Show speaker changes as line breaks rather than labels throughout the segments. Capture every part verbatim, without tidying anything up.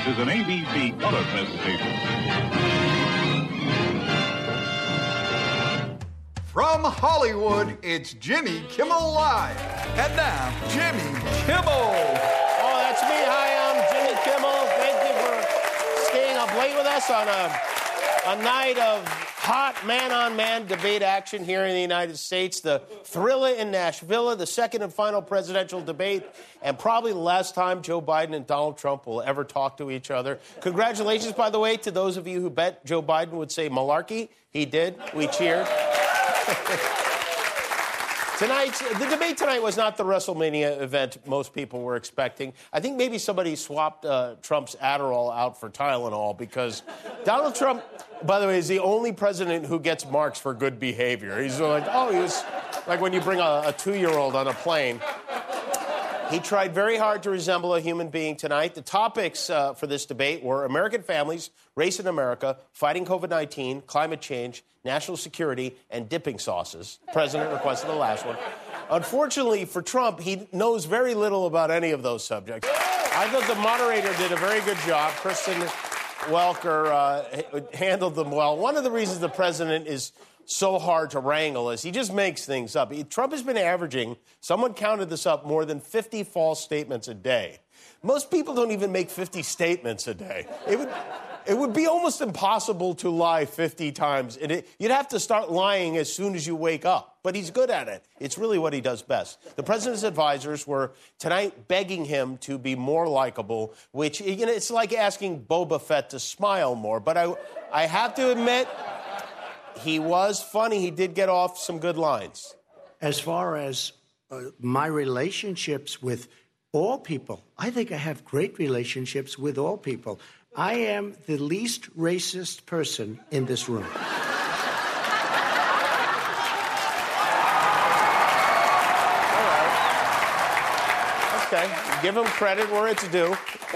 This is an A B C color presentation.
From Hollywood, it's Jimmy Kimmel Live. And now, Jimmy Kimmel.
Oh, that's me. Hi, I'm Jimmy Kimmel. Thank you for staying up late with us on a, a night of hot man-on-man debate action here in the United States. The Thrilla in Nashville, the second and final presidential debate, and probably the last time Joe Biden and Donald Trump will ever talk to each other. Congratulations, by the way, to those of you who bet Joe Biden would say malarkey. He did. We cheered. Tonight's, the debate tonight was not the WrestleMania event most people were expecting. I think maybe somebody swapped uh, Trump's Adderall out for Tylenol because Donald Trump, by the way, is the only president who gets marks for good behavior. He's like, oh, he was like when you bring a, a two-year-old on a plane. He tried very hard to resemble a human being tonight. The topics uh, for this debate were American families, race in America, fighting COVID nineteen, climate change, national security, and dipping sauces. The president requested the last one. Unfortunately for Trump, he knows very little about any of those subjects. I thought the moderator did a very good job. Kristen Welker uh, handled them well. One of the reasons the president is so hard to wrangle is he just makes things up. He, Trump has been averaging, someone counted this up, more than fifty false statements a day. Most people don't even make fifty statements a day. It would, it would be almost impossible to lie fifty times. And it, you'd have to start lying as soon as you wake up. But he's good at it. It's really what he does best. The president's advisors were tonight begging him to be more likable, which, you know, it's like asking Boba Fett to smile more. But I, I have to admit, he was funny. He did get off some good lines.
As far as uh, my relationships with all people, I think I have great relationships with all people. I am the least racist person in this room.
All right. Okay. Give him credit where it's due.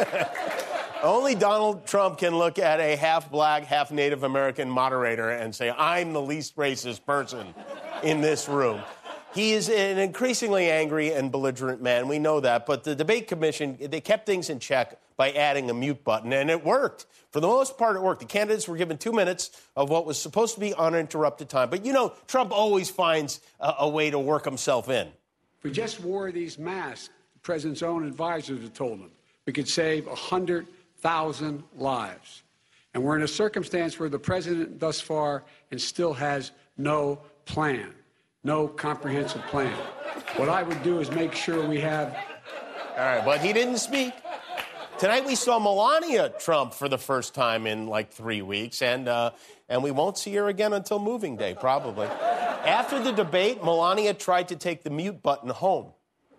Only Donald Trump can look at a half-black, half-Native American moderator and say, I'm the least racist person in this room. He is an increasingly angry and belligerent man. We know that. But the debate commission, they kept things in check by adding a mute button, and it worked. For the most part, it worked. The candidates were given two minutes of what was supposed to be uninterrupted time. But, you know, Trump always finds a, a way to work himself in.
If we just wore these masks, the president's own advisors have told him, we could save one hundred thousand lives. And we're in a circumstance where the president thus far and still has no plan, no comprehensive plan. What I would do is make sure we have...
All right, but he didn't speak. Tonight we saw Melania Trump for the first time in like three weeks, and uh, and we won't see her again until moving day, probably. After the debate, Melania tried to take the mute button home.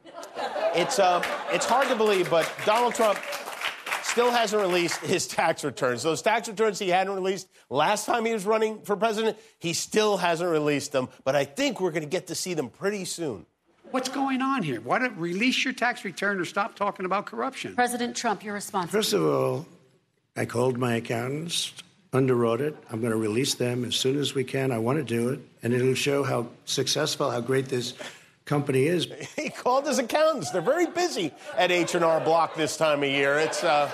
It's, uh, it's hard to believe, but Donald Trump still hasn't released his tax returns. Those tax returns he hadn't released last time he was running for president, he still hasn't released them. But I think we're going to get to see them pretty soon.
What's going on here? Why don't release your tax return or stop talking about corruption?
President Trump, your response.
First of all, I called my accountants, underwrote it. I'm going to release them as soon as we can. I want to do it. And it'll show how successful, how great this company is.
He called his accountants. They're very busy at H and R Block this time of year. It's uh,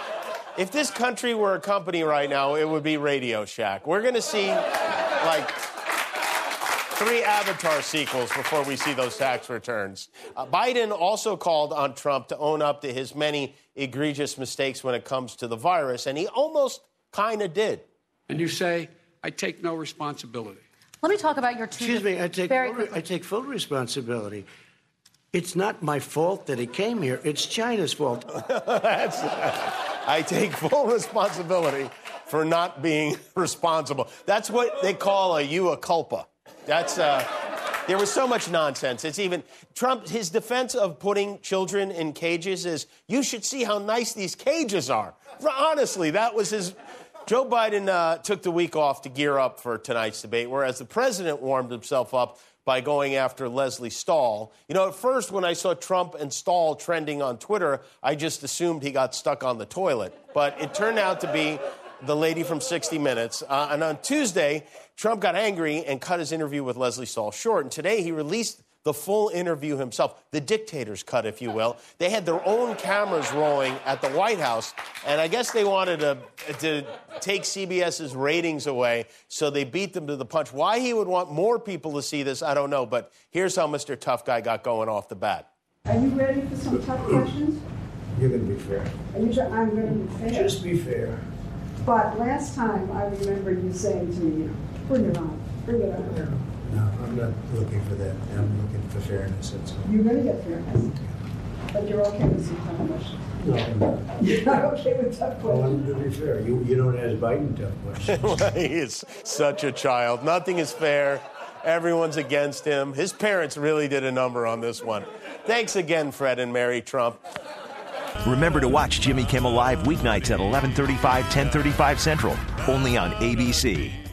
if this country were a company right now, it would be Radio Shack. We're going to see like three Avatar sequels before we see those tax returns. Uh, Biden also called on Trump to own up to his many egregious mistakes when it comes to the virus, and he almost kind of did.
And you say, I take no responsibility.
Let me talk about your two...
Excuse me, I take,
very
full, I take full responsibility. It's not my fault that he came here. It's China's fault.
That's, I take full responsibility for not being responsible. That's what they call a ua culpa. That's, uh, there was so much nonsense. It's even, Trump, his defense of putting children in cages is, you should see how nice these cages are. Honestly, that was his... Joe Biden uh, took the week off to gear up for tonight's debate, whereas the president warmed himself up by going after Leslie Stahl. You know, at first, when I saw Trump and Stahl trending on Twitter, I just assumed he got stuck on the toilet. But it turned out to be the lady from sixty minutes. Uh, and on Tuesday, Trump got angry and cut his interview with Leslie Stahl short. And today, he released the full interview himself, the dictator's cut, if you will. They had their own cameras rolling at the White House, and I guess they wanted to, to take CBS's ratings away, so they beat them to the punch. Why he would want more people to see this, I don't know, but here's how Mister Tough Guy got going off the bat.
Are you ready for some tough questions?
You're going to be fair.
Are you sure? I'm going to be fair.
Just be fair.
But last time I remember you saying to me, you know, bring it on, bring it on.
No, no, I'm not looking for that. I'm looking for fairness. That's all.
You're going to get fairness. But you're okay with some tough questions.
No, I'm not.
You're not okay with tough
Well, I'm
questions.
going to be fair. You, you don't ask Biden tough questions.
He is such a child. Nothing is fair. Everyone's against him. His parents really did a number on this one. Thanks again, Fred and Mary Trump.
Remember to watch Jimmy Kimmel Live weeknights at eleven thirty-five, ten thirty-five Central, only on A B C.